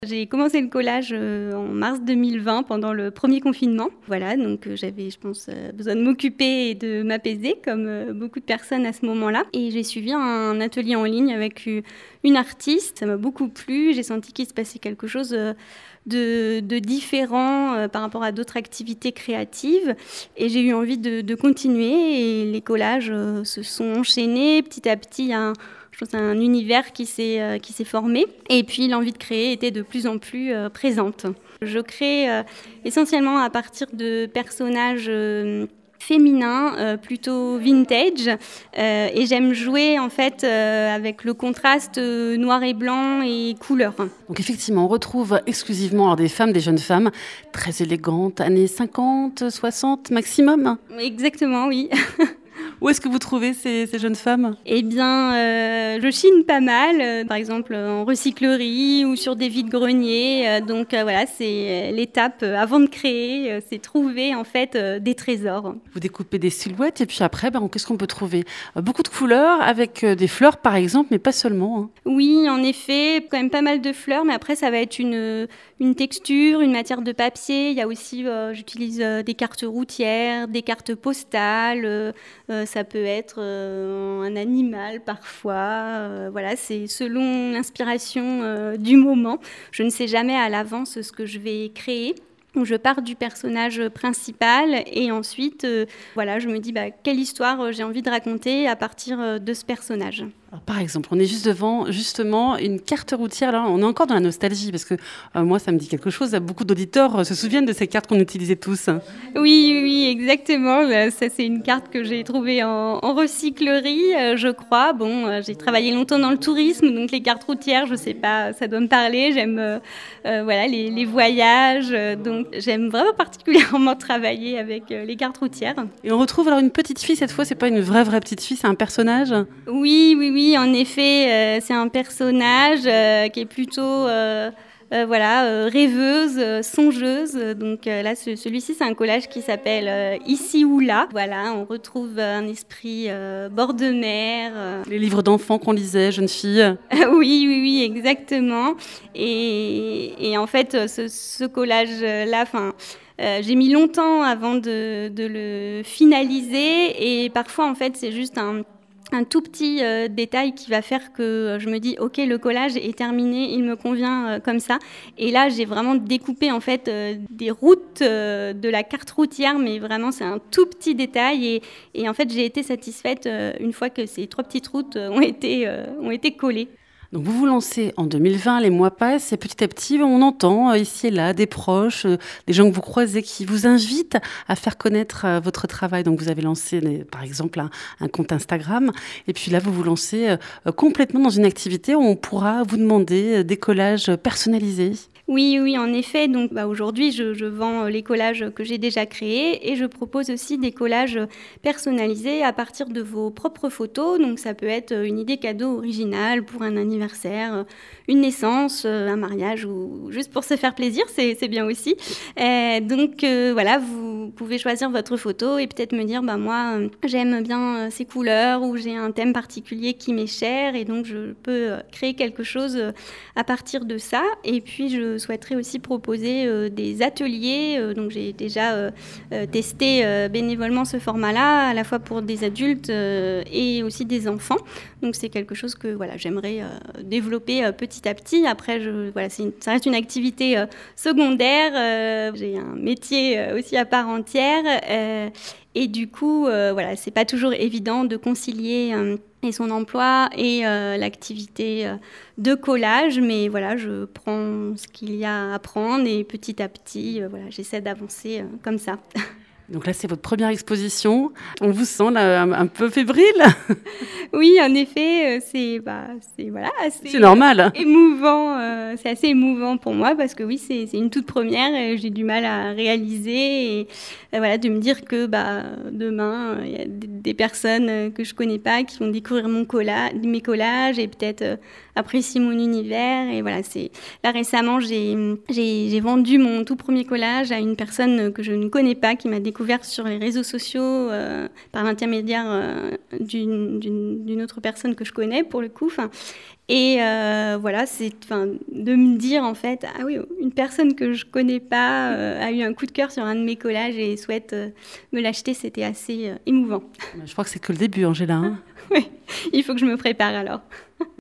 J'ai commencé le collage en mars 2020 pendant le premier confinement. Voilà, donc j'avais, je pense, besoin de m'occuper et de m'apaiser comme beaucoup de personnes à ce moment-là. Et j'ai suivi un atelier en ligne avec une artiste. Ça m'a beaucoup plu. J'ai senti qu'il se passait quelque chose de différent par rapport à d'autres activités créatives. Et j'ai eu envie de continuer. Et les collages se sont enchaînés petit à petit. Il y a je pense un univers qui s'est formé. Et puis l'envie de créer était de plus en plus présente. Je crée essentiellement à partir de personnages féminins, plutôt vintage. Et j'aime jouer en fait avec le contraste noir et blanc et couleur. Donc effectivement, on retrouve exclusivement des femmes, des jeunes femmes très élégantes, années 50, 60 maximum. Exactement, oui. Où est-ce que vous trouvez ces jeunes femmes ? Eh bien, je chine pas mal, par exemple en recyclerie ou sur des vides-greniers. Donc voilà, c'est l'étape avant de créer, c'est trouver en fait des trésors. Vous découpez des silhouettes et puis après, qu'est-ce qu'on peut trouver ? Beaucoup de couleurs avec des fleurs par exemple, mais pas seulement. Oui, en effet, quand même pas mal de fleurs, mais après ça va être une texture, une matière de papier. Il y a aussi, j'utilise des cartes routières, des cartes postales. Ça peut être un animal parfois. Voilà, c'est selon l'inspiration du moment. Je ne sais jamais à l'avance ce que je vais créer. Donc je pars du personnage principal et ensuite, je me dis quelle histoire j'ai envie de raconter à partir de ce personnage. Alors, par exemple, on est juste devant justement une carte routière. Là, on est encore dans la nostalgie parce que moi, ça me dit quelque chose. Beaucoup d'auditeurs se souviennent de ces cartes qu'on utilisait tous. Oui, exactement. Ça, c'est une carte que j'ai trouvée en recyclerie, je crois. J'ai travaillé longtemps dans le tourisme, donc les cartes routières, je sais pas, ça doit me parler. J'aime les voyages, donc j'aime vraiment particulièrement travailler avec les cartes routières. Et on retrouve alors une petite fille cette fois. C'est pas une vraie petite fille, c'est un personnage. Oui, en effet, c'est un personnage qui est plutôt rêveuse, songeuse. Donc là, celui-ci, c'est un collage qui s'appelle Ici ou là. Voilà, on retrouve un esprit bord de mer. Les livres d'enfants qu'on lisait, jeunes filles. Oui, exactement. Et en fait, ce collage-là, j'ai mis longtemps avant de le finaliser. Et parfois, en fait, c'est juste un tout petit détail qui va faire que je me dis ok, le collage est terminé, il me convient comme ça. Et là j'ai vraiment découpé en fait des routes de la carte routière, mais vraiment c'est un tout petit détail et en fait j'ai été satisfaite une fois que ces 3 petites routes ont été collées. Donc vous vous lancez en 2020, les mois passent et petit à petit, on entend ici et là des proches, des gens que vous croisez qui vous invitent à faire connaître votre travail. Donc vous avez lancé par exemple un compte Instagram et puis là vous vous lancez complètement dans une activité où on pourra vous demander des collages personnalisés. Oui, en effet. Donc, aujourd'hui, je vends les collages que j'ai déjà créés et je propose aussi des collages personnalisés à partir de vos propres photos. Donc, ça peut être une idée cadeau originale pour un anniversaire, une naissance, un mariage ou juste pour se faire plaisir, c'est bien aussi. Donc, vous pouvez choisir votre photo et peut-être me dire, moi, j'aime bien ces couleurs ou j'ai un thème particulier qui m'est cher et donc je peux créer quelque chose à partir de ça. Et puis, je souhaiterais aussi proposer des ateliers. Donc j'ai déjà testé bénévolement ce format-là, à la fois pour des adultes et aussi des enfants. Donc c'est quelque chose que j'aimerais développer petit à petit. Après, ça reste une activité secondaire. J'ai un métier aussi à part entière. Et du coup, c'est pas toujours évident de concilier et son emploi et l'activité de collage. Mais je prends ce qu'il y a à prendre et petit à petit, j'essaie d'avancer comme ça. Donc là, c'est votre première exposition. On vous sent là, un peu fébrile. Oui, en effet, c'est assez normal. Émouvant. C'est assez émouvant pour moi parce que oui, c'est une toute première. Et j'ai du mal à réaliser et de me dire que demain, il y a des personnes que je connais pas qui vont découvrir mes collages et peut-être apprécier mon univers. Et là récemment, j'ai vendu mon tout premier collage à une personne que je ne connais pas qui m'a découvert sur les réseaux sociaux par l'intermédiaire d'une autre personne que je connais pour le coup. Et voilà, de me dire en fait, ah oui, une personne que je connais pas a eu un coup de cœur sur un de mes collages et souhaite me l'acheter, c'était assez émouvant. Je crois que c'est que le début, Angela, hein. Oui, il faut que je me prépare alors.